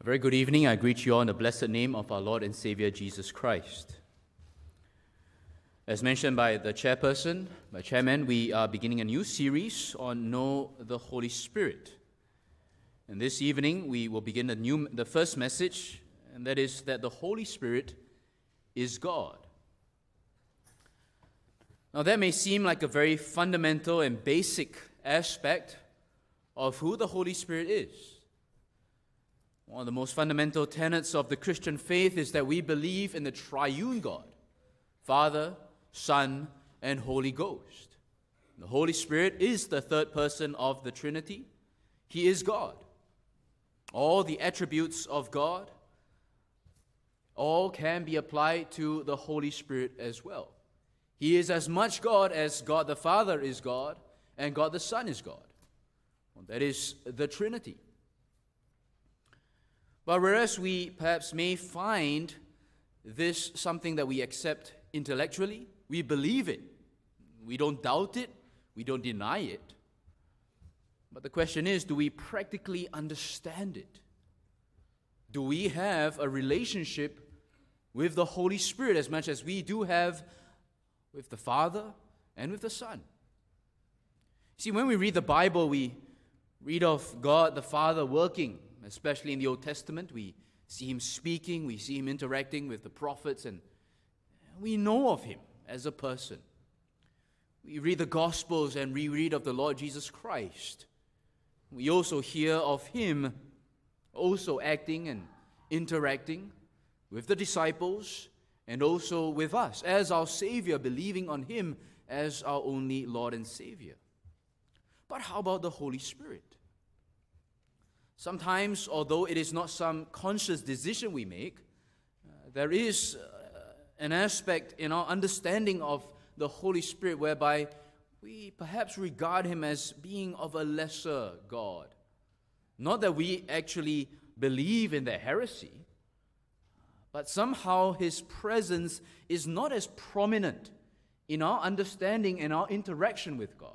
A very good evening. I greet you all in the blessed name of our Lord and Savior Jesus Christ. As mentioned by the chairperson, by chairman, we are beginning a new series on Know the Holy Spirit. And this evening we will begin the first message, and that is that the Holy Spirit is God. Now that may seem like a very fundamental and basic aspect of who the Holy Spirit is. One of the most fundamental tenets of the Christian faith is that we believe in the triune God, Father, Son, and Holy Ghost. The Holy Spirit is the third person of the Trinity. He is God. All the attributes of God, all can be applied to the Holy Spirit as well. He is as much God as God the Father is God, and God the Son is God. Well, that is the Trinity. But whereas we perhaps may find this something that we accept intellectually, we believe it. We don't doubt it. We don't deny it. But the question is, do we practically understand it? Do we have a relationship with the Holy Spirit as much as we do have with the Father and with the Son? See, when we read the Bible, we read of God the Father working. Especially in the Old Testament, we see Him speaking, we see Him interacting with the prophets, and we know of Him as a person. We read the Gospels and we read of the Lord Jesus Christ. We also hear of Him also acting and interacting with the disciples and also with us as our Savior, believing on Him as our only Lord and Savior. But how about the Holy Spirit? Sometimes, although it is not some conscious decision we make, there is an aspect in our understanding of the Holy Spirit whereby we perhaps regard Him as being of a lesser God. Not that we actually believe in the heresy, but somehow His presence is not as prominent in our understanding and our interaction with God.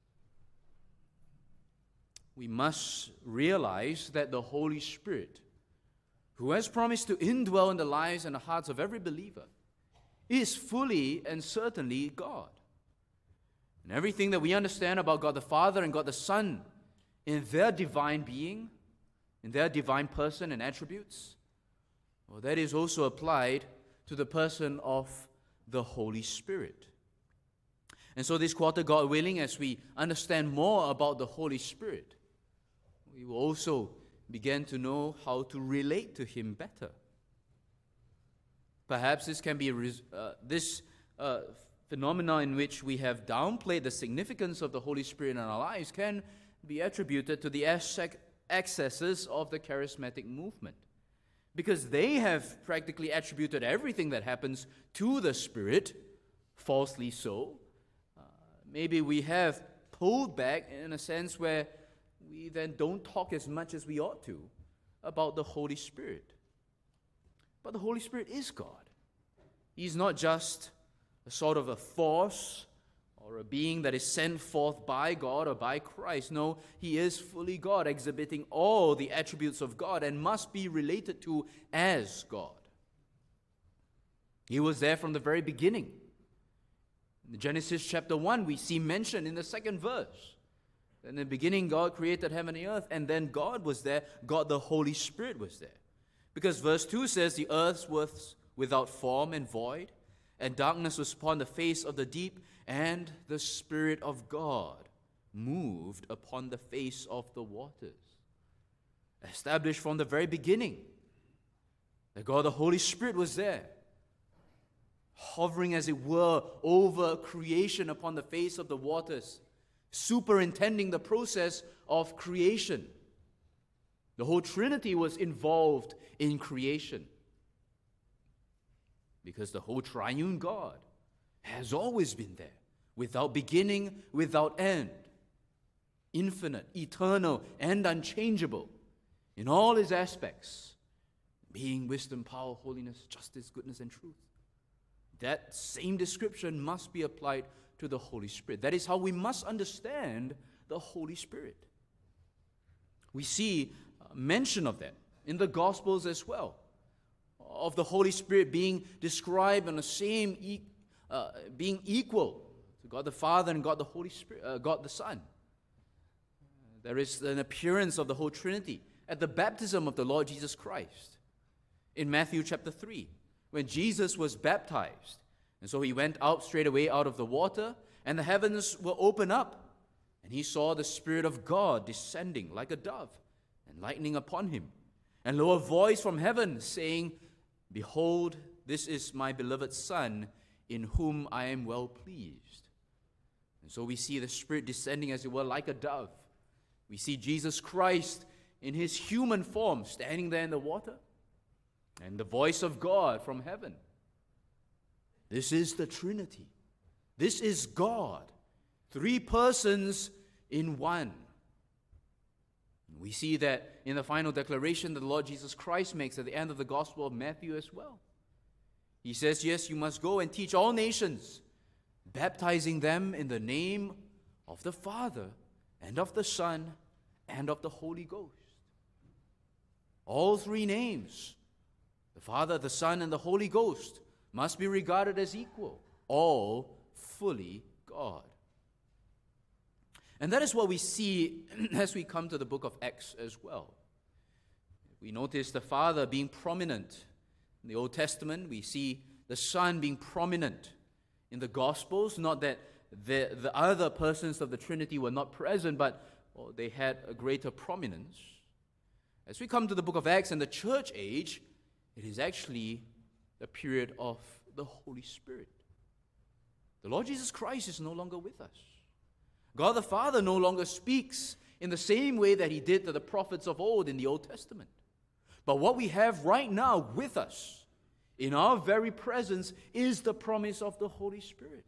We must realize that the Holy Spirit, who has promised to indwell in the lives and the hearts of every believer, is fully and certainly God. And everything that we understand about God the Father and God the Son in their divine being, in their divine person and attributes, well, that is also applied to the person of the Holy Spirit. And so this quarter, God willing, as we understand more about the Holy Spirit, we will also begin to know how to relate to Him better. Perhaps this can be this phenomena in which we have downplayed the significance of the Holy Spirit in our lives can be attributed to the excesses of the charismatic movement, because they have practically attributed everything that happens to the Spirit, falsely so. Maybe we have pulled back in a sense where we then don't talk as much as we ought to about the Holy Spirit. But the Holy Spirit is God. He's not just a sort of a force or a being that is sent forth by God or by Christ. No, He is fully God, exhibiting all the attributes of God and must be related to as God. He was there from the very beginning. In Genesis chapter 1, we see mentioned in the second verse. In the beginning, God created heaven and earth, and then God was there. God, the Holy Spirit, was there. Because verse 2 says, the earth was without form and void, and darkness was upon the face of the deep, and the Spirit of God moved upon the face of the waters. Established from the very beginning, that God, the Holy Spirit, was there, hovering, as it were, over creation upon the face of the waters, superintending the process of creation. The whole Trinity was involved in creation, because the whole triune God has always been there, without beginning, without end, infinite, eternal, and unchangeable in all His aspects, being wisdom, power, holiness, justice, goodness, and truth. That same description must be applied to the Holy Spirit. That is how we must understand the Holy Spirit. We see mention of that in the Gospels as well, of the Holy Spirit being described on the same, being equal to God the Father and God the Holy Spirit, God the Son. There is an appearance of the whole Trinity at the baptism of the Lord Jesus Christ in Matthew chapter 3, when Jesus was baptized. And so he went out straight away out of the water, and the heavens were opened up, and he saw the Spirit of God descending like a dove and lighting upon him. And lo, a voice from heaven saying, Behold, this is my beloved Son, in whom I am well pleased. And so we see the Spirit descending, as it were, like a dove. We see Jesus Christ in his human form standing there in the water, and the voice of God from heaven. This is the Trinity. This is God, three persons in one. We see that in the final declaration that the Lord Jesus Christ makes at the end of the Gospel of Matthew as well. He says, yes, you must go and teach all nations, baptizing them in the name of the Father and of the Son and of the Holy Ghost. All three names, the Father, the Son, and the Holy Ghost, must be regarded as equal, all fully God. And that is what we see as we come to the book of Acts as well. We notice the Father being prominent in the Old Testament. We see the Son being prominent in the Gospels. Not that the other persons of the Trinity were not present, but they had a greater prominence. As we come to the book of Acts and the church age, it is actually the period of the Holy Spirit. The Lord Jesus Christ is no longer with us. God the Father no longer speaks in the same way that he did to the prophets of old in the Old Testament. But what we have right now with us, in our very presence, is the promise of the Holy Spirit.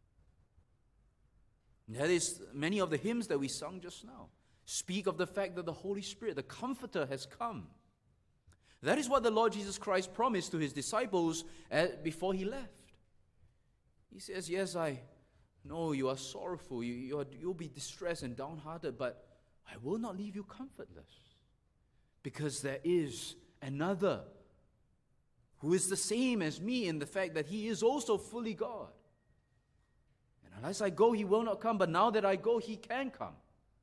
And that is, many of the hymns that we sung just now speak of the fact that the Holy Spirit, the Comforter, has come. That is what the Lord Jesus Christ promised to his disciples before he left. He says, yes, I know you are sorrowful, you'll be distressed and downhearted, but I will not leave you comfortless, because there is another who is the same as me in the fact that he is also fully God. And unless I go, he will not come, but now that I go, he can come.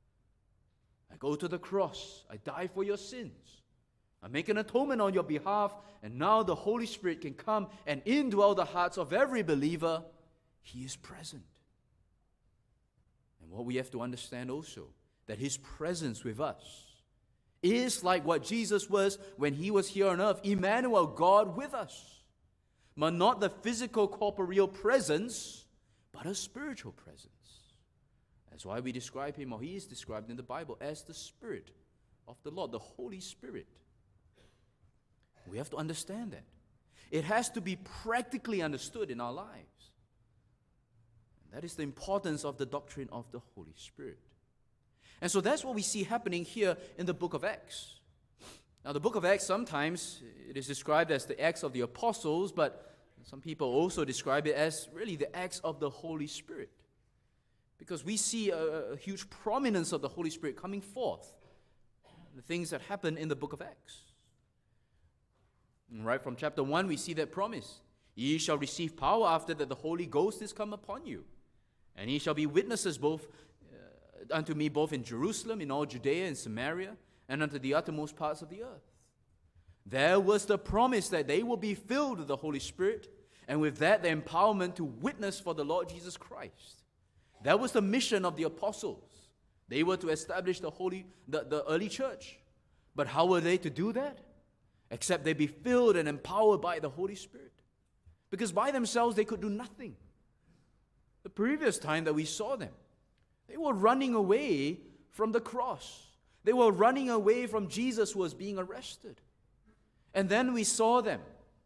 I go to the cross, I die for your sins, I make an atonement on your behalf, and now the Holy Spirit can come and indwell the hearts of every believer. He is present. And what we have to understand also, that his presence with us is like what Jesus was when he was here on earth, Emmanuel, God with us. But not the physical, corporeal presence, but a spiritual presence. That's why we describe him, or he is described in the Bible, as the Spirit of the Lord, the Holy Spirit. We have to understand that. It has to be practically understood in our lives. And that is the importance of the doctrine of the Holy Spirit. And so that's what we see happening here in the book of Acts. Now, the book of Acts, sometimes it is described as the Acts of the Apostles, but some people also describe it as really the Acts of the Holy Spirit. Because we see a huge prominence of the Holy Spirit coming forth, the things that happen in the book of Acts. And right from chapter 1, we see that promise. Ye shall receive power after that the Holy Ghost is come upon you. And ye shall be witnesses unto me both in Jerusalem, in all Judea and Samaria, and unto the uttermost parts of the earth. There was the promise that they will be filled with the Holy Spirit, and with that the empowerment to witness for the Lord Jesus Christ. That was the mission of the apostles. They were to establish the early church. But how were they to do that? Except they be filled and empowered by the Holy Spirit. Because by themselves they could do nothing. The previous time that we saw them, they were running away from the cross. They were running away from Jesus who was being arrested. And then we saw them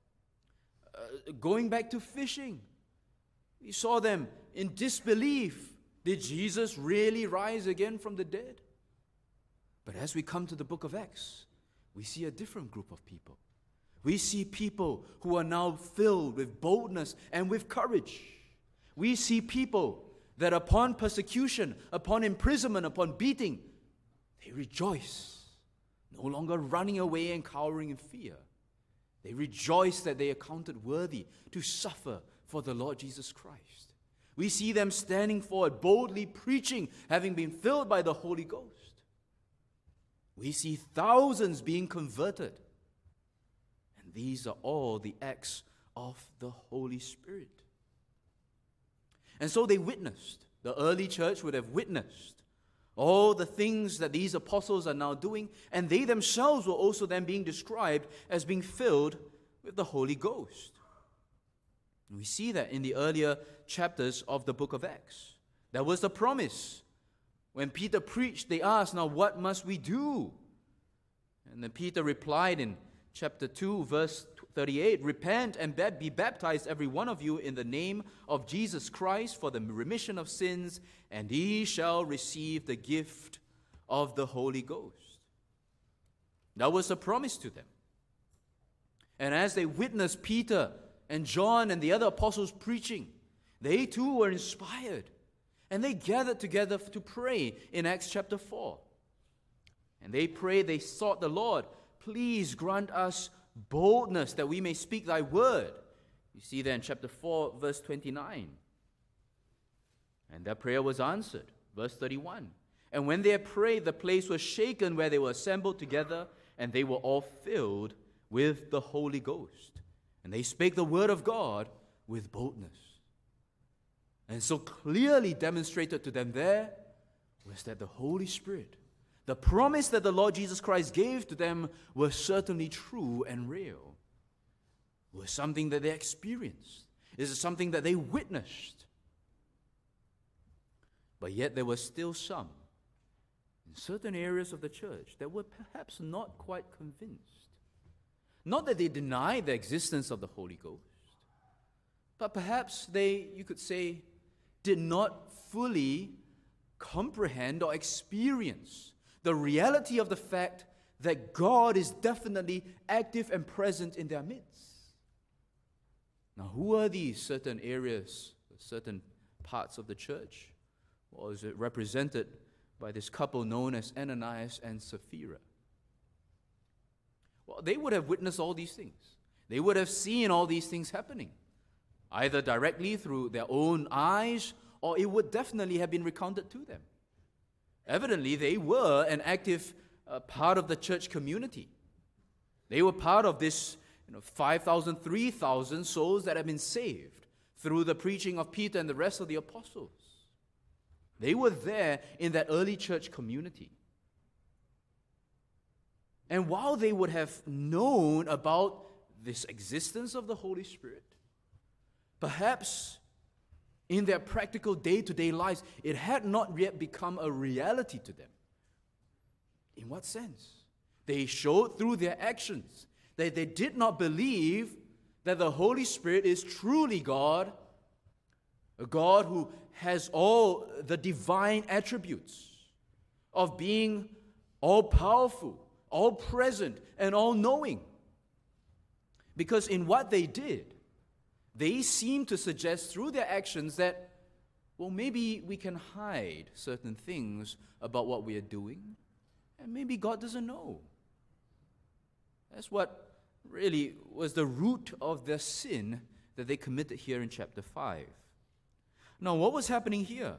going back to fishing. We saw them in disbelief. Did Jesus really rise again from the dead? But as we come to the book of Acts, we see a different group of people. We see people who are now filled with boldness and with courage. We see people that upon persecution, upon imprisonment, upon beating, they rejoice, no longer running away and cowering in fear. They rejoiced that they are counted worthy to suffer for the Lord Jesus Christ. We see them standing forward, boldly preaching, having been filled by the Holy Ghost. We see thousands being converted. And these are all the acts of the Holy Spirit. And so they witnessed. The early church would have witnessed all the things that these apostles are now doing, and they themselves were also then being described as being filled with the Holy Ghost. And we see that in the earlier chapters of the book of Acts. That was the promise. When Peter preached, they asked, now what must we do? And then Peter replied in chapter 2, verse 38, repent and be baptized, every one of you, in the name of Jesus Christ for the remission of sins, and ye shall receive the gift of the Holy Ghost. That was a promise to them. And as they witnessed Peter and John and the other apostles preaching, they too were inspired. And they gathered together to pray in Acts chapter 4. And they prayed, they sought the Lord, please grant us boldness that we may speak thy word. You see there in chapter 4, verse 29. And that prayer was answered. Verse 31. And when they had prayed, the place was shaken where they were assembled together, and they were all filled with the Holy Ghost. And they spake the word of God with boldness. And so clearly demonstrated to them there was that the Holy Spirit, the promise that the Lord Jesus Christ gave to them, was certainly true and real. It was something that they experienced. It is something that they witnessed. But yet there were still some in certain areas of the church that were perhaps not quite convinced. Not that they denied the existence of the Holy Ghost, but perhaps they, you could say, did not fully comprehend or experience the reality of the fact that God is definitely active and present in their midst. Now, who are these certain areas, certain parts of the church? Or is it represented by this couple known as Ananias and Sapphira? Well, they would have witnessed all these things. They would have seen all these things happening, either directly through their own eyes, or it would definitely have been recounted to them. Evidently, they were an active part of the church community. They were part of this 5,000, 3,000 souls that have been saved through the preaching of Peter and the rest of the apostles. They were there in that early church community. And while they would have known about this existence of the Holy Spirit, perhaps in their practical day-to-day lives, it had not yet become a reality to them. In what sense? They showed through their actions that they did not believe that the Holy Spirit is truly God, a God who has all the divine attributes of being all-powerful, all-present, and all-knowing. Because in what they did, they seemed to suggest through their actions that, well, maybe we can hide certain things about what we are doing, and maybe God doesn't know. That's what really was the root of the sin that they committed here in chapter 5. Now, what was happening here?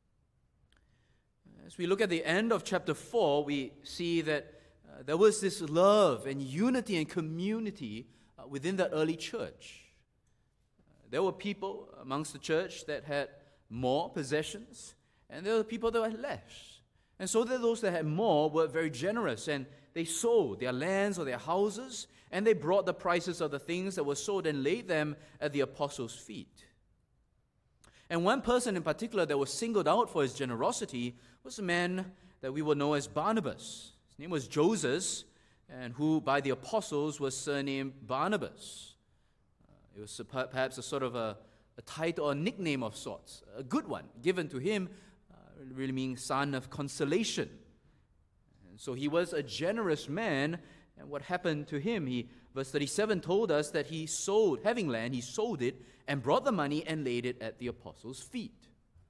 As we look at the end of chapter 4, we see that there was this love and unity and community within the early church. There were people amongst the church that had more possessions, and there were people that had less. And so those that had more were very generous, and they sold their lands or their houses, and they brought the prices of the things that were sold and laid them at the apostles' feet. And one person in particular that was singled out for his generosity was a man that we will know as Barnabas. His name was Joseph, and who by the apostles was surnamed Barnabas. It was perhaps a sort of a title or a nickname of sorts, a good one, given to him, really meaning son of consolation. And so he was a generous man, and what happened to him? Verse 37 told us that he sold, having land, he sold it and brought the money and laid it at the apostles' feet,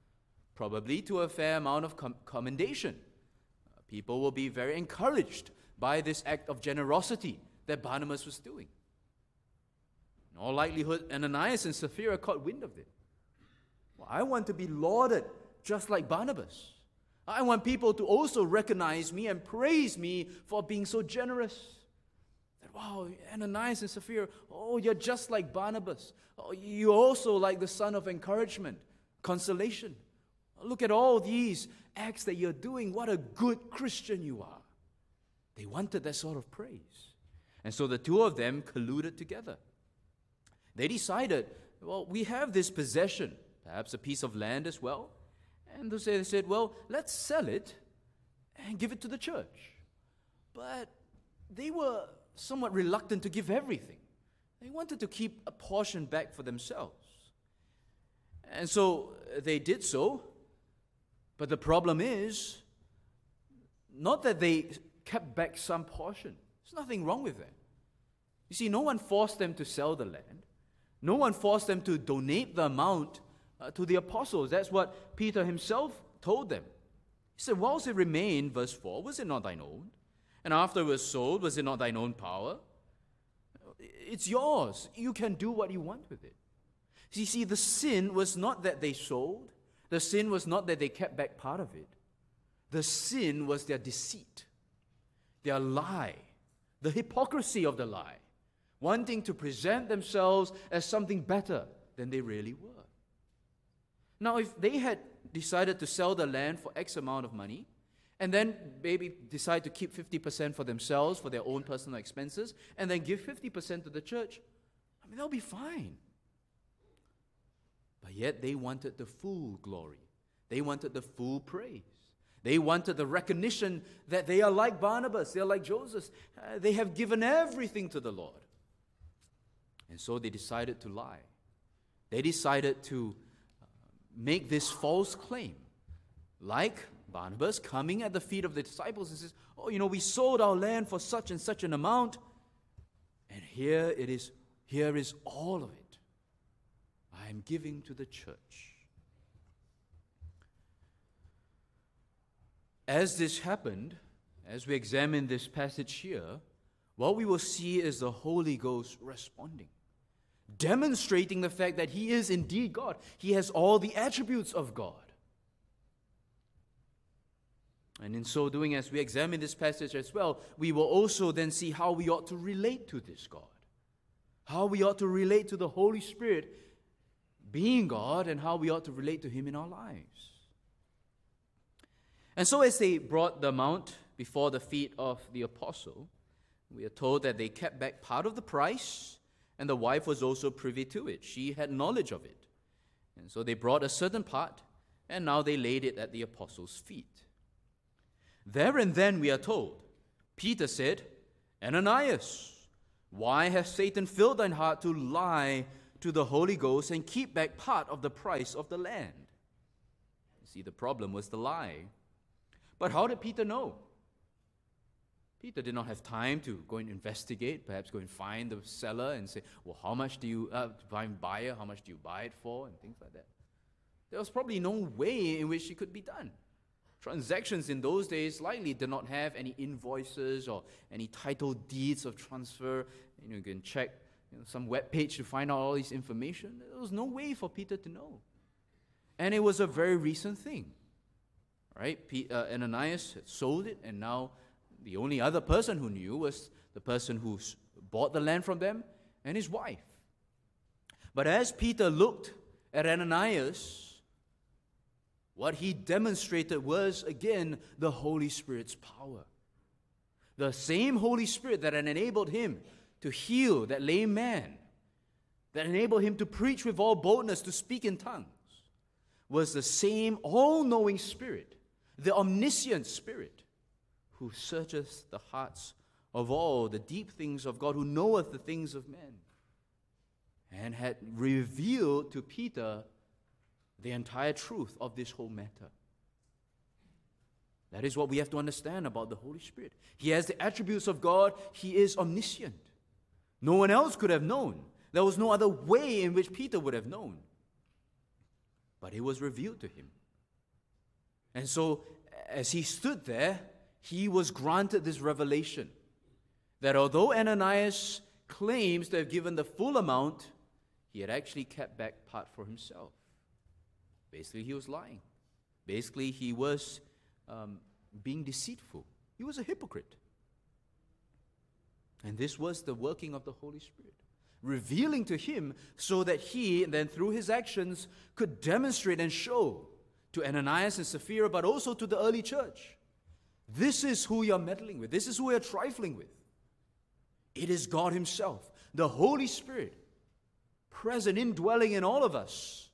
probably to a fair amount of commendation. People will be very encouraged by this act of generosity that Barnabas was doing. In all likelihood, Ananias and Sapphira caught wind of it. Well, I want to be lauded just like Barnabas. I want people to also recognize me and praise me for being so generous. That, wow, Ananias and Sapphira, oh, you're just like Barnabas. Oh, you're also like the son of encouragement, consolation. Look at all these acts that you're doing. What a good Christian you are. They wanted that sort of praise. And so the two of them colluded together. They decided, well, we have this possession, perhaps a piece of land as well. And they said, well, let's sell it and give it to the church. But they were somewhat reluctant to give everything. They wanted to keep a portion back for themselves. And so they did so. But the problem is, not that they kept back some portion. There's nothing wrong with that. You see, no one forced them to sell the land. No one forced them to donate the amount to the apostles. That's what Peter himself told them. He said, whilst it remained, verse 4, was it not thine own? And after it was sold, was it not thine own power? It's yours. You can do what you want with it. You see, the sin was not that they sold. The sin was not that they kept back part of it. The sin was their deceit, their lie, the hypocrisy of the lie, wanting to present themselves as something better than they really were. Now, if they had decided to sell the land for X amount of money, and then maybe decide to keep 50% for themselves, for their own personal expenses, and then give 50% to the church, I mean, they'll be fine. But yet they wanted the full glory. They wanted the full praise. They wanted the recognition that they are like Barnabas, they are like Joseph. They have given everything to the Lord. And so they decided to lie. They decided to make this false claim. Like Barnabas coming at the feet of the disciples and says, oh, we sold our land for such and such an amount, and here is all of it. I am giving to the church. As this happened, as we examine this passage here, what we will see is the Holy Ghost responding, demonstrating the fact that He is indeed God. He has all the attributes of God. And in so doing, as we examine this passage as well, we will also then see how we ought to relate to this God, how we ought to relate to the Holy Spirit being God, and how we ought to relate to Him in our lives. And so as they brought the amount before the feet of the apostle, we are told that they kept back part of the price, and the wife was also privy to it. She had knowledge of it. And so they brought a certain part, and now they laid it at the apostles' feet. There and then, we are told, Peter said, Ananias, why has Satan filled thine heart to lie to the Holy Ghost and keep back part of the price of the land? You see, the problem was the lie. But how did Peter know? Peter did not have time to go and investigate, perhaps go and find the seller and say, well, how much do you, find buyer, how much do you buy it for, and things like that. There was probably no way in which it could be done. Transactions in those days likely did not have any invoices or any title deeds of transfer. You can check some web page to find out all this information. There was no way for Peter to know. And it was a very recent thing. Right? Ananias had sold it, and now the only other person who knew was the person who bought the land from them and his wife. But as Peter looked at Ananias, what he demonstrated was, again, the Holy Spirit's power. The same Holy Spirit that had enabled him to heal that lame man, that enabled him to preach with all boldness, to speak in tongues, was the same all-knowing Spirit, the omniscient Spirit, who searcheth the hearts of all, the deep things of God, who knoweth the things of men, and had revealed to Peter the entire truth of this whole matter. That is what we have to understand about the Holy Spirit. He has the attributes of God. He is omniscient. No one else could have known. There was no other way in which Peter would have known. But it was revealed to him. And so, as he stood there, he was granted this revelation that although Ananias claims to have given the full amount, he had actually kept back part for himself. Basically, he was lying. Basically, he was being deceitful. He was a hypocrite. And this was the working of the Holy Spirit, revealing to him so that he, then through his actions, could demonstrate and show to Ananias and Sapphira, but also to the early church, this is who you're meddling with. This is who you're trifling with. It is God himself, the Holy Spirit, present, indwelling in all of us.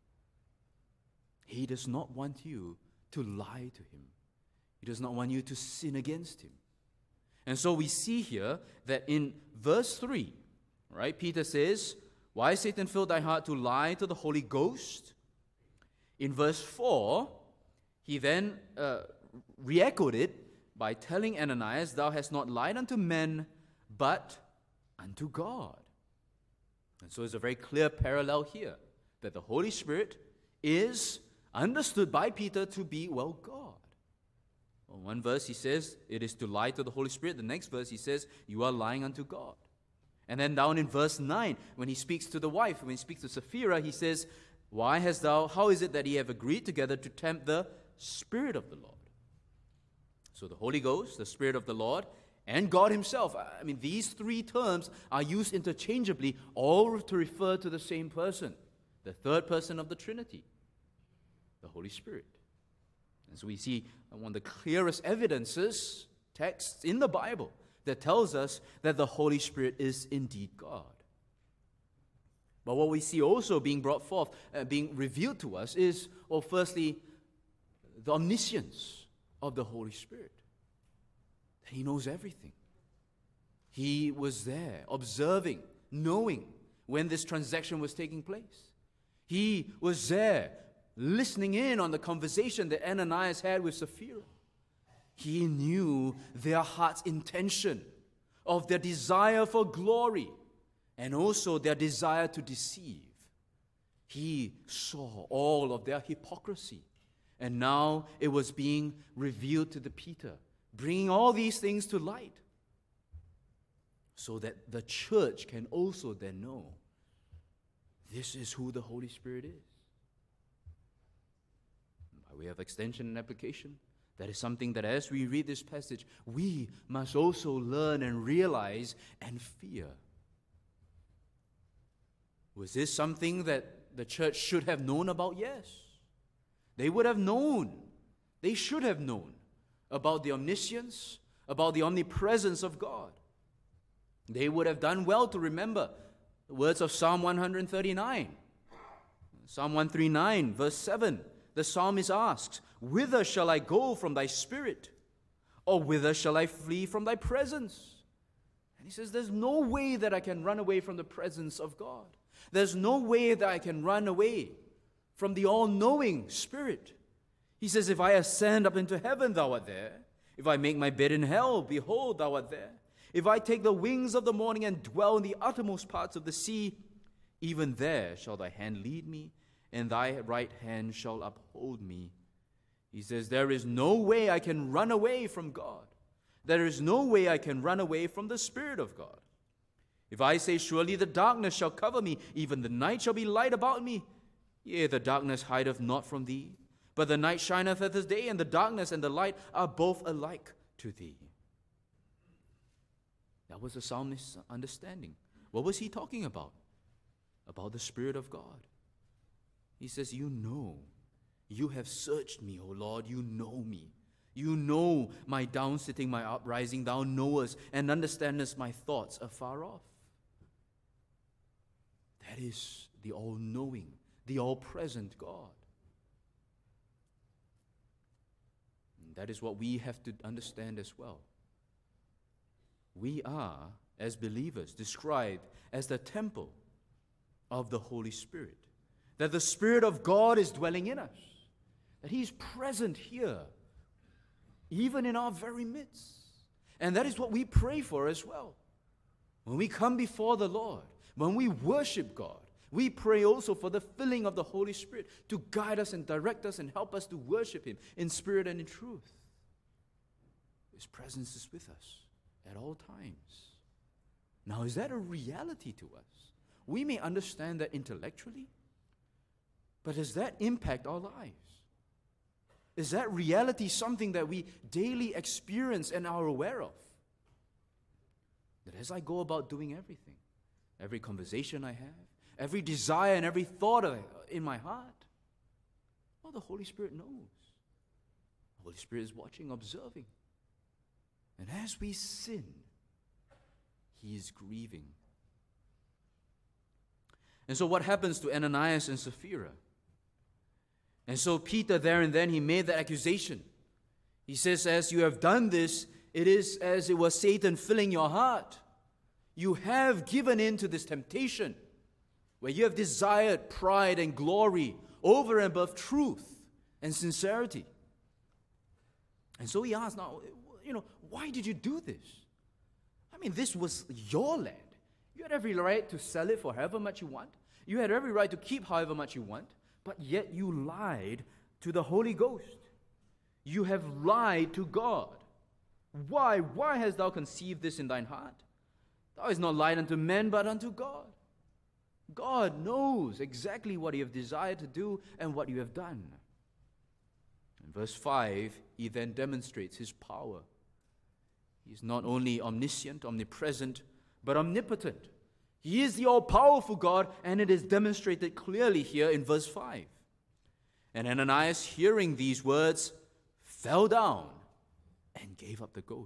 He does not want you to lie to him. He does not want you to sin against him. And so we see here that in verse 3, right, Peter says, why Satan filled thy heart to lie to the Holy Ghost? In verse 4, he then re-echoed it by telling Ananias, thou hast not lied unto men, but unto God. And so it's a very clear parallel here, that the Holy Spirit is understood by Peter to be, well, God. In one verse he says, it is to lie to the Holy Spirit. The next verse he says, you are lying unto God. And then down in verse 9, when he speaks to the wife, when he speaks to Sapphira, he says, how is it that ye have agreed together to tempt the Spirit of the Lord? So the Holy Ghost, the Spirit of the Lord, and God himself. I mean, these three terms are used interchangeably, all to refer to the same person, the third person of the Trinity, the Holy Spirit. And so we see one of the clearest evidences, texts in the Bible, that tells us that the Holy Spirit is indeed God. But what we see also being brought forth, being revealed to us is, well, firstly, the omniscience of the Holy Spirit. He knows everything. He was there, observing, knowing when this transaction was taking place. He was there, listening in on the conversation that Ananias had with Sapphira. He knew their heart's intention of their desire for glory and also their desire to deceive. He saw all of their hypocrisy, and now it was being revealed to the Peter, bringing all these things to light so that the church can also then know this is who the Holy Spirit is. By way of extension and application, that is something that as we read this passage, we must also learn and realize and fear. Was this something that the church should have known about? Yes. They would have known. They should have known about the omniscience, about the omnipresence of God. They would have done well to remember the words of Psalm 139. Psalm 139, verse 7, the psalmist asks, whither shall I go from thy spirit? Or whither shall I flee from thy presence? And he says, there's no way that I can run away from the presence of God. There's no way that I can run away from the all-knowing Spirit. He says, if I ascend up into heaven, thou art there. If I make my bed in hell, behold, thou art there. If I take the wings of the morning and dwell in the uttermost parts of the sea, even there shall thy hand lead me, and thy right hand shall uphold me. He says, there is no way I can run away from God. There is no way I can run away from the Spirit of God. If I say, surely the darkness shall cover me, even the night shall be light about me, yea, the darkness hideth not from thee. But the night shineth as the day, and the darkness and the light are both alike to thee. That was the psalmist's understanding. What was he talking about? About the Spirit of God. He says, you know, you have searched me, O Lord, you know me. You know my downsitting, my uprising, thou knowest and understandest my thoughts afar off. That is the all-knowing, the all-present God. And that is what we have to understand as well. We are, as believers, described as the temple of the Holy Spirit. That the Spirit of God is dwelling in us. That He is present here, even in our very midst. And that is what we pray for as well. When we come before the Lord, when we worship God, we pray also for the filling of the Holy Spirit to guide us and direct us and help us to worship Him in spirit and in truth. His presence is with us at all times. Now, is that a reality to us? We may understand that intellectually, but does that impact our lives? Is that reality something that we daily experience and are aware of? That as I go about doing everything, every conversation I have, every desire and every thought in my heart, well, the Holy Spirit knows. The Holy Spirit is watching, observing. And as we sin, He is grieving. And so what happens to Ananias and Sapphira? And so Peter there and then, he made that accusation. He says, as you have done this, it is as it was Satan filling your heart. You have given in to this temptation where you have desired pride and glory over and above truth and sincerity. And so he asked, now, why did you do this? I mean, this was your land. You had every right to sell it for however much you want. You had every right to keep however much you want. But yet you lied to the Holy Ghost. You have lied to God. Why? Why hast thou conceived this in thine heart? Thou hast not lied unto men, but unto God. God knows exactly what you have desired to do and what you have done. In verse 5, he then demonstrates his power. He is not only omniscient, omnipresent, but omnipotent. He is the all-powerful God, and it is demonstrated clearly here in verse 5. And Ananias, hearing these words, fell down and gave up the ghost.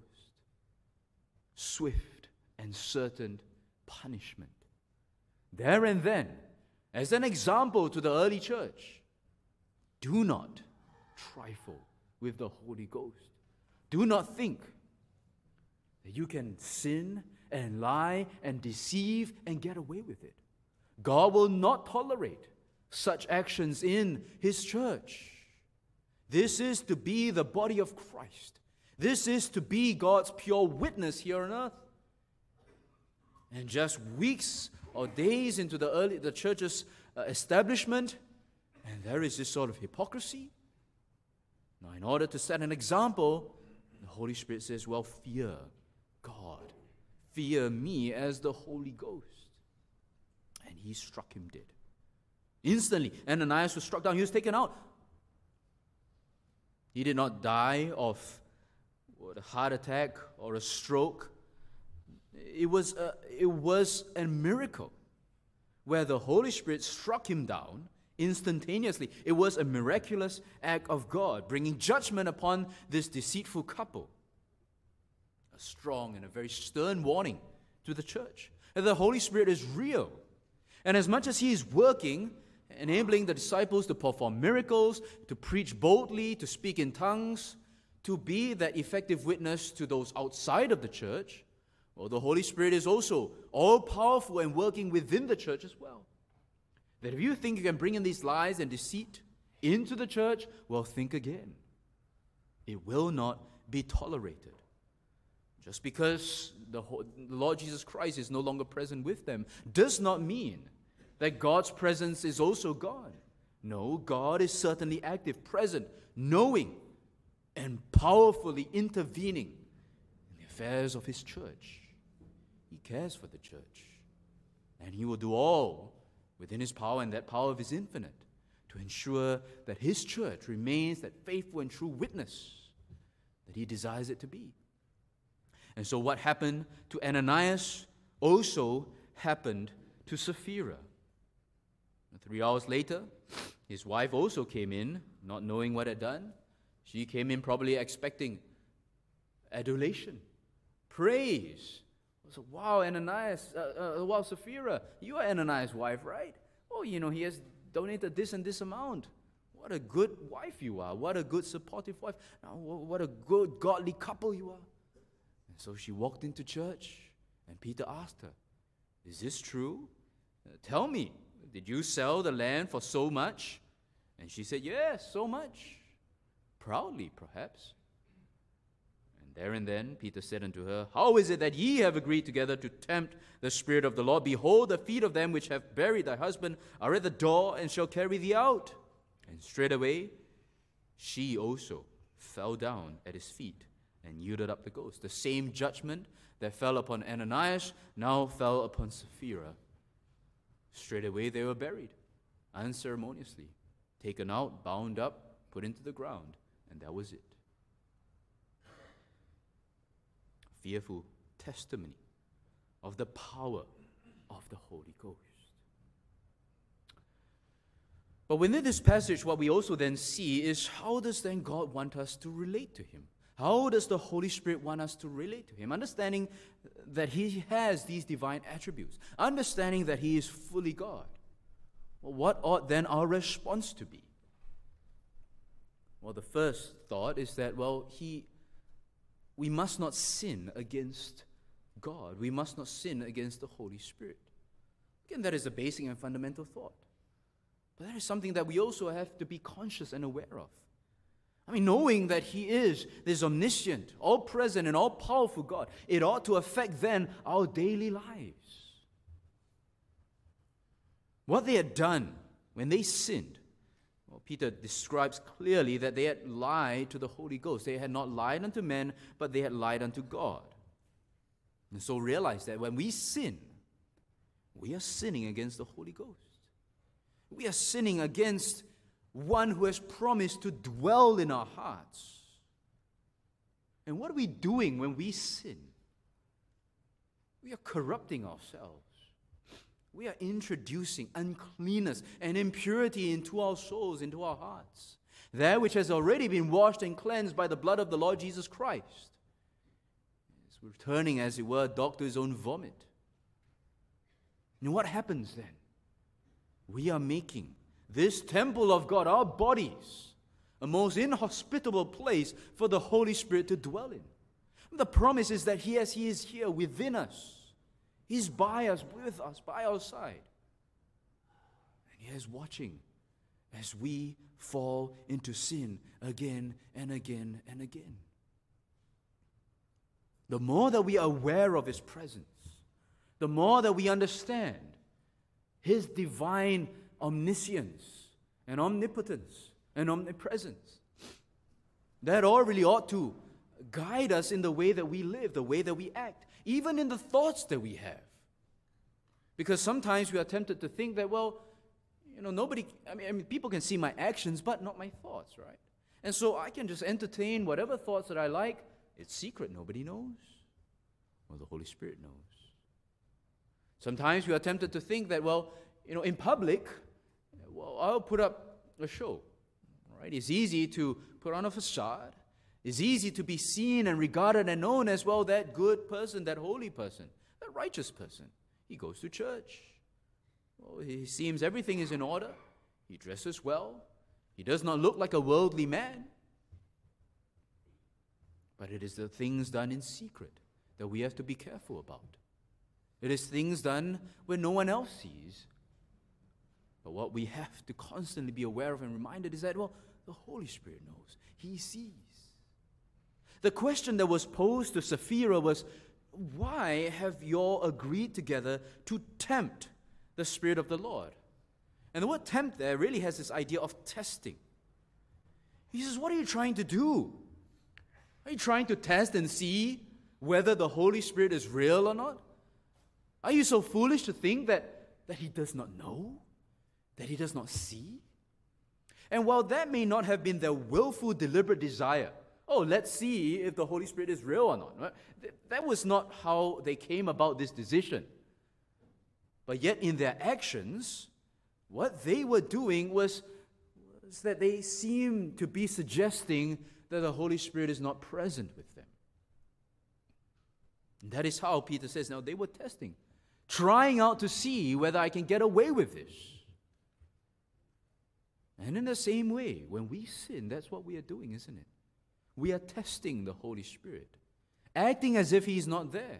Swift and certain punishment. There and then, as an example to the early church, do not trifle with the Holy Ghost. Do not think that you can sin and lie and deceive and get away with it. God will not tolerate such actions in His church. This is to be the body of Christ. This is to be God's pure witness here on earth. And just weeks or days into the church's establishment, and there is this sort of hypocrisy. Now, in order to set an example, the Holy Spirit says, well, fear God. Fear me as the Holy Ghost. And he struck him dead. Instantly, Ananias was struck down. He was taken out. He did not die of a heart attack or a stroke. It was a miracle where the Holy Spirit struck him down instantaneously. It was a miraculous act of God, bringing judgment upon this deceitful couple. A strong and a very stern warning to the church that the Holy Spirit is real. And as much as He is working, enabling the disciples to perform miracles, to preach boldly, to speak in tongues, to be that effective witness to those outside of the church, well, the Holy Spirit is also all-powerful and working within the church as well. That if you think you can bring in these lies and deceit into the church, well, think again. It will not be tolerated. Just because the Lord Jesus Christ is no longer present with them does not mean that God's presence is also gone. No, God is certainly active, present, knowing, and powerfully intervening in the affairs of His church. He cares for the church, and He will do all within His power and that power of His infinite to ensure that His church remains that faithful and true witness that He desires it to be. And so what happened to Ananias also happened to Sapphira. And 3 hours later, his wife also came in, not knowing what had done. She came in probably expecting adulation, praise. So, wow, Ananias, wow, Sapphira, you are Ananias' wife, right? Oh, he has donated this and this amount. What a good wife you are. What a good supportive wife. What a good godly couple you are. And so she walked into church, and Peter asked her, is this true? Tell me, did you sell the land for so much? And she said, yes, so much. Proudly, perhaps. And there and then Peter said unto her, how is it that ye have agreed together to tempt the Spirit of the Lord? Behold, the feet of them which have buried thy husband are at the door, and shall carry thee out. And straightway she also fell down at his feet, and yielded up the ghost. The same judgment that fell upon Ananias now fell upon Sapphira. Straight away they were buried, unceremoniously, taken out, bound up, put into the ground, and that was it. Fearful testimony of the power of the Holy Ghost. But within this passage, what we also then see is, how does then God want us to relate to Him? How does the Holy Spirit want us to relate to Him? Understanding that He has these divine attributes. Understanding that He is fully God. Well, what ought then our response to be? Well, the first thought is that, we must not sin against God. We must not sin against the Holy Spirit. Again, that is a basic and fundamental thought. But that is something that we also have to be conscious and aware of. I mean, knowing that He is this omniscient, all-present, and all-powerful God, it ought to affect then our daily lives. What they had done when they sinned, well, Peter describes clearly that they had lied to the Holy Ghost. They had not lied unto men, but they had lied unto God. And so realize that when we sin, we are sinning against the Holy Ghost. We are sinning against one who has promised to dwell in our hearts. And what are we doing when we sin? We are corrupting ourselves. We are introducing uncleanness and impurity into our souls, into our hearts. That which has already been washed and cleansed by the blood of the Lord Jesus Christ. It's returning, as it were, a dog to his own vomit. And what happens then? We are making this temple of God, our bodies, a most inhospitable place for the Holy Spirit to dwell in. The promise is that He is here within us. He's by us, with us, by our side. And He is watching as we fall into sin again and again and again. The more that we are aware of His presence, the more that we understand His divine omniscience and omnipotence and omnipresence, that all really ought to guide us in the way that we live, the way that we act, even in the thoughts that we have. Because sometimes we are tempted to think that, people can see my actions, but not my thoughts, right? And so I can just entertain whatever thoughts that I like. It's secret, nobody knows. Well, the Holy Spirit knows. Sometimes we are tempted to think that, in public, I'll put up a show, right? It's easy to put on a facade. It's easy to be seen and regarded and known as, that good person, that holy person, that righteous person. He goes to church. He seems everything is in order. He dresses well. He does not look like a worldly man. But it is the things done in secret that we have to be careful about. It is things done when no one else sees. But what we have to constantly be aware of and reminded is that, the Holy Spirit knows. He sees. The question that was posed to Sapphira was, why have you all agreed together to tempt the Spirit of the Lord? And the word tempt there really has this idea of testing. He says, what are you trying to do? Are you trying to test and see whether the Holy Spirit is real or not? Are you so foolish to think that He does not know? That He does not see? And while that may not have been their willful, deliberate desire, let's see if the Holy Spirit is real or not, right? That was not how they came about this decision. But yet in their actions, what they were doing was that they seemed to be suggesting that the Holy Spirit is not present with them. And that is how Peter says, now they were testing, trying out to see whether I can get away with this. And in the same way, when we sin, that's what we are doing, isn't it? We are testing the Holy Spirit, acting as if He's not there,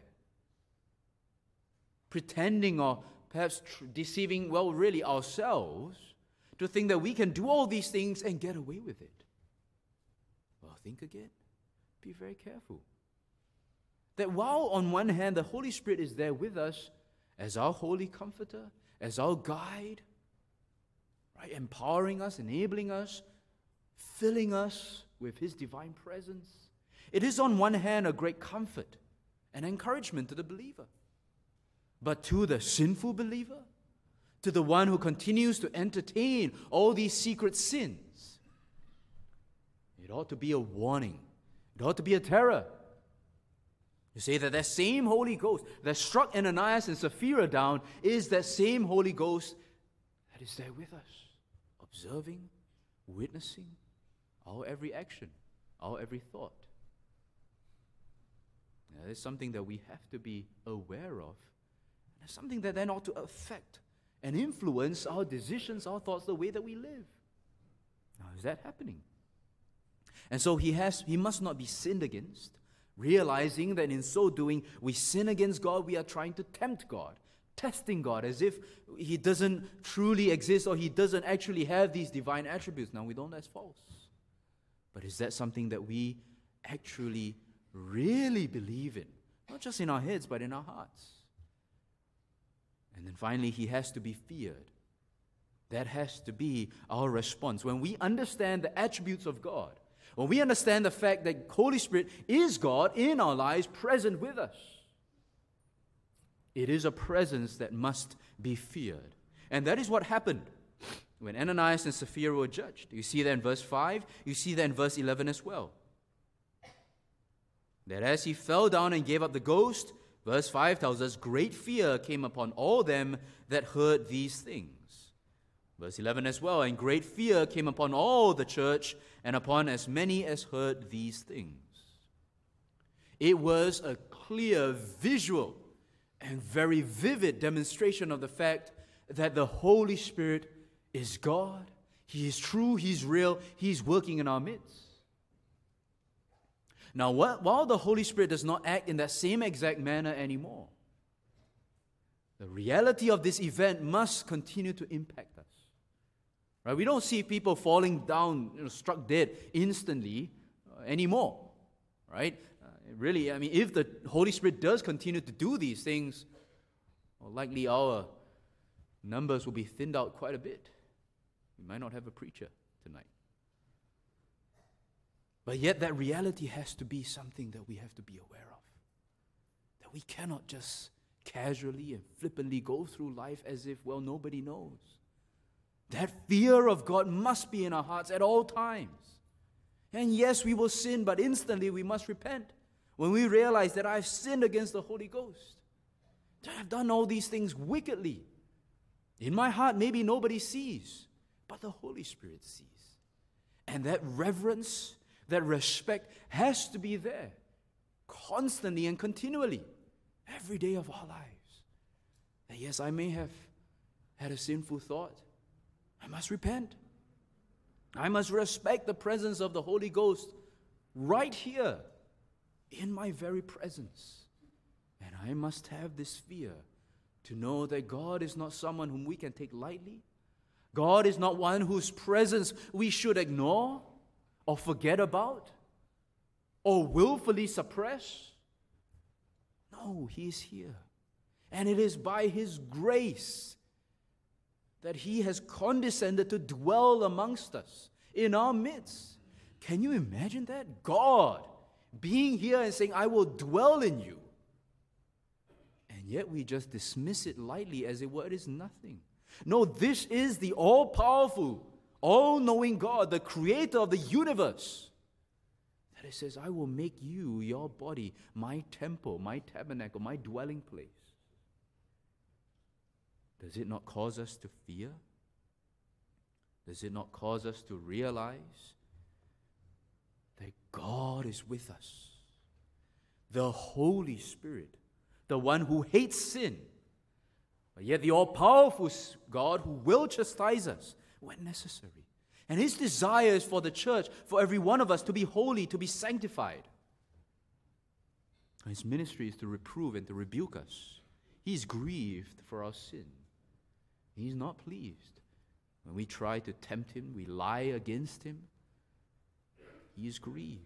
pretending or perhaps deceiving, really ourselves, to think that we can do all these things and get away with it. Well, think again. Be very careful. That while on one hand the Holy Spirit is there with us as our holy comforter, as our guide, right, empowering us, enabling us, filling us with His divine presence, It is on one hand a great comfort and encouragement to the believer. But to the sinful believer, to the one who continues to entertain all these secret sins, it ought to be a warning. It ought to be a terror. You say that same Holy Ghost that struck Ananias and Sapphira down is that same Holy Ghost that is there with us, observing, witnessing our every action, our every thought. That is something that we have to be aware of. And it's something that then ought to affect and influence our decisions, our thoughts, the way that we live. Now, is that happening? And so he must not be sinned against, realizing that in so doing, we sin against God, we are trying to tempt God, testing God as if He doesn't truly exist or He doesn't actually have these divine attributes. Now, we don't, that's false. But is that something that we actually really believe in? Not just in our heads, but in our hearts. And then finally, He has to be feared. That has to be our response. When we understand the attributes of God, when we understand the fact that Holy Spirit is God in our lives, present with us, it is a presence that must be feared. And that is what happened when Ananias and Sapphira were judged. You see that in verse 5, you see that in verse 11 as well. That as he fell down and gave up the ghost, verse 5 tells us, great fear came upon all them that heard these things. Verse 11 as well, and great fear came upon all the church and upon as many as heard these things. It was a clear, visual, and very vivid demonstration of the fact that the Holy Spirit is God. He is true, He's real, He's working in our midst. Now, while the Holy Spirit does not act in that same exact manner anymore, the reality of this event must continue to impact us. Right? We don't see people falling down, struck dead instantly anymore. Right? Really, I mean, if the Holy Spirit does continue to do these things, well, likely our numbers will be thinned out quite a bit. We might not have a preacher tonight. But yet that reality has to be something that we have to be aware of. That we cannot just casually and flippantly go through life as if, well, nobody knows. That fear of God must be in our hearts at all times. And yes, we will sin, but instantly we must repent. When we realize that I've sinned against the Holy Ghost, that I've done all these things wickedly. In my heart, maybe nobody sees, but the Holy Spirit sees. And that reverence, that respect has to be there constantly and continually, every day of our lives. That yes, I may have had a sinful thought. I must repent. I must respect the presence of the Holy Ghost right here in my very presence. And I must have this fear to know that God is not someone whom we can take lightly. God is not one whose presence we should ignore or forget about or willfully suppress. No, He is here. And it is by His grace that He has condescended to dwell amongst us in our midst. Can you imagine that? God being here and saying, I will dwell in you. And yet we just dismiss it lightly as if it is nothing. No, this is the all-powerful, all-knowing God, the creator of the universe. That it says, I will make you, your body, my temple, my tabernacle, my dwelling place. Does it not cause us to fear? Does it not cause us to realize that God is with us? The Holy Spirit, the one who hates sin, but yet the all-powerful God who will chastise us when necessary. And His desire is for the church, for every one of us to be holy, to be sanctified. His ministry is to reprove and to rebuke us. He is grieved for our sin. He's not pleased when we try to tempt Him, we lie against Him. He is grieved.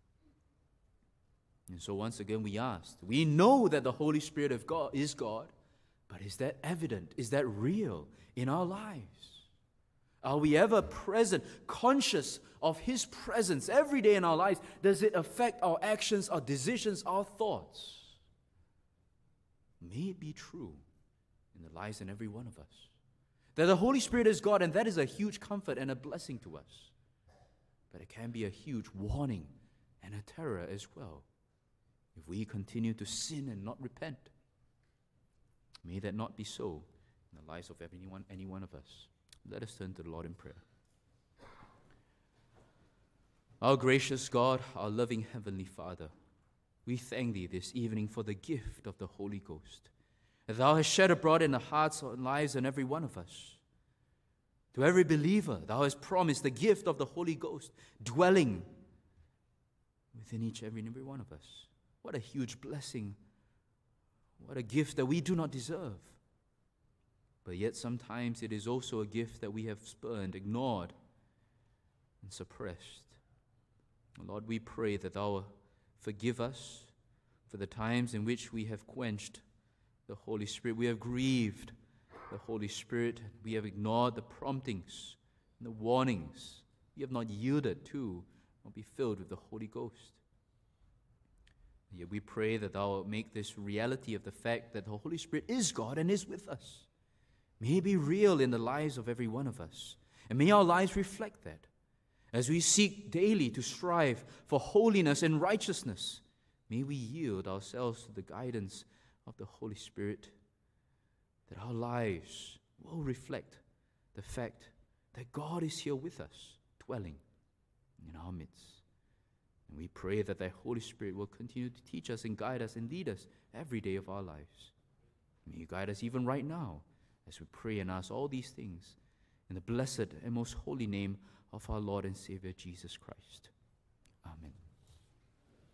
And so once again we asked, we know that the Holy Spirit of God is God, but is that evident? Is that real in our lives? Are we ever present, conscious of His presence every day in our lives? Does it affect our actions, our decisions, our thoughts? May it be true in the lives of every one of us, that the Holy Spirit is God, and that is a huge comfort and a blessing to us. But it can be a huge warning and a terror as well if we continue to sin and not repent. May that not be so in the lives of any one of us. Let us turn to the Lord in prayer. Our gracious God, our loving Heavenly Father, we thank Thee this evening for the gift of the Holy Ghost, that Thou hast shed abroad in the hearts and lives of every one of us. To every believer, Thou hast promised the gift of the Holy Ghost dwelling within every one of us. What a huge blessing. What a gift that we do not deserve. But yet sometimes it is also a gift that we have spurned, ignored, and suppressed. Lord, we pray that Thou forgive us for the times in which we have quenched the Holy Spirit. We have grieved the Holy Spirit. We have ignored the promptings and the warnings. We have not yielded to or be filled with the Holy Ghost. And yet we pray that Thou will make this reality of the fact that the Holy Spirit is God and is with us. May it be real in the lives of every one of us. And may our lives reflect that. As we seek daily to strive for holiness and righteousness, may we yield ourselves to the guidance of the Holy Spirit, that our lives will reflect the fact that God is here with us, dwelling in our midst. And we pray that Thy Holy Spirit will continue to teach us and guide us and lead us every day of our lives. May You guide us even right now as we pray and ask all these things in the blessed and most holy name of our Lord and Savior Jesus Christ. Amen.